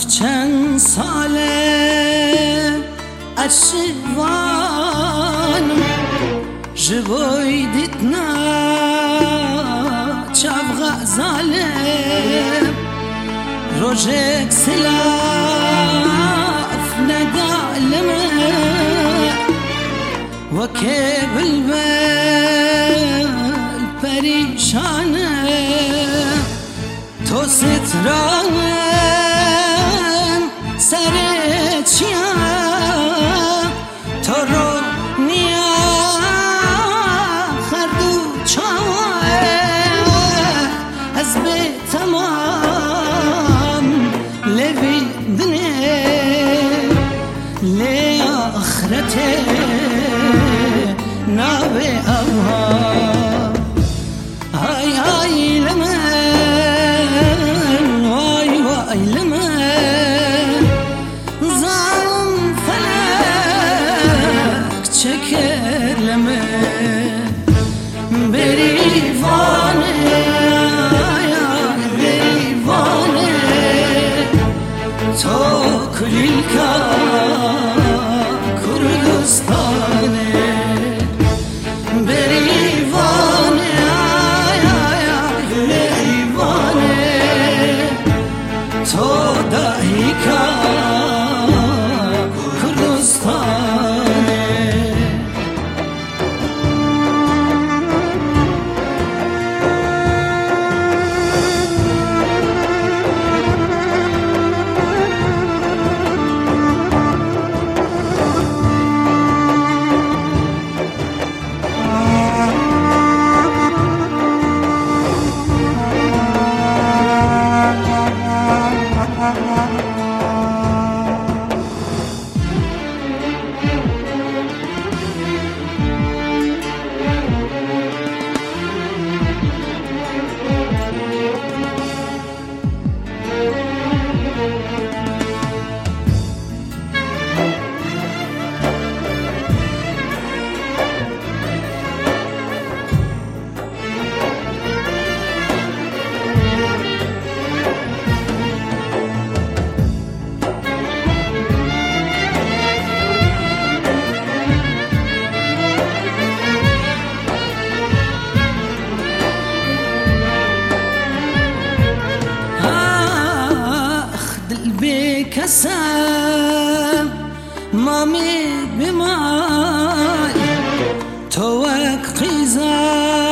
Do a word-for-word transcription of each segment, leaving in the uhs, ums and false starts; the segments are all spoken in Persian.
چند ساله اشوانم جبوی دیتنا چاو غزاله روژک سلاف ندالمه وكي بالبال پریشانه تو ستران سر چیا تو رو نیا خردو چاوه از به تمام لوی دنه لی آخرته نابه آوها های های لمن وای وای لمن ظالم فلک چکر لمن بریوانه بریوانه تو کلیلکا کردستانه کسم مامی بمال تو وک قیزا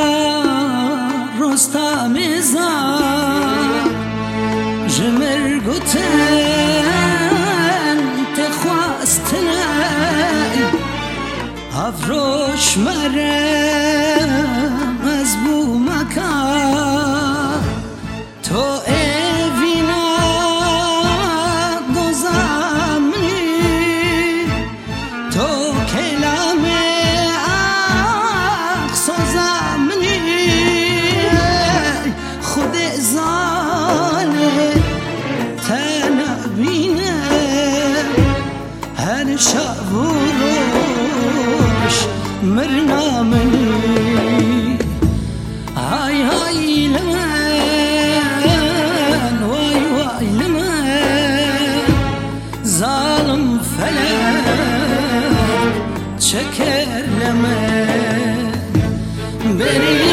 رستا میزان جمر گوتن تخواستنه افروش مرم از بو مکان تو شب و روش مرنا منی های های لمن وای وای لمن ظالم فلک چکر لمن بری